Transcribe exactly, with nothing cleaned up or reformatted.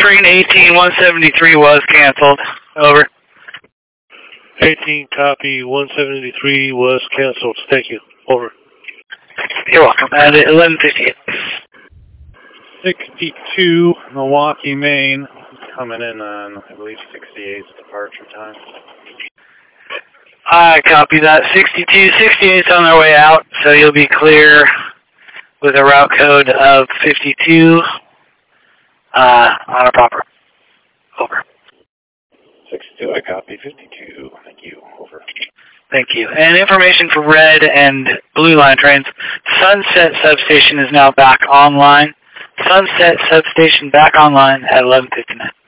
train eighteen one seventy-three was canceled. Over. eighteen, copy. one seventy-three was canceled. Thank you. Over. You're welcome. At eleven fifty-eight. sixty-two, Milwaukee, Maine. Coming in on, I believe, sixty-eight departure time. I copy that. sixty-two, sixty-eight's on their way out, so you'll be clear with a route code of fifty-two uh, on a proper. Over. sixty-two, I copy. fifty-two, thank you. Over. Thank you. And information for red and blue line trains. Sunset Substation is now back online. Sunset Substation back online at eleven fifty-nine.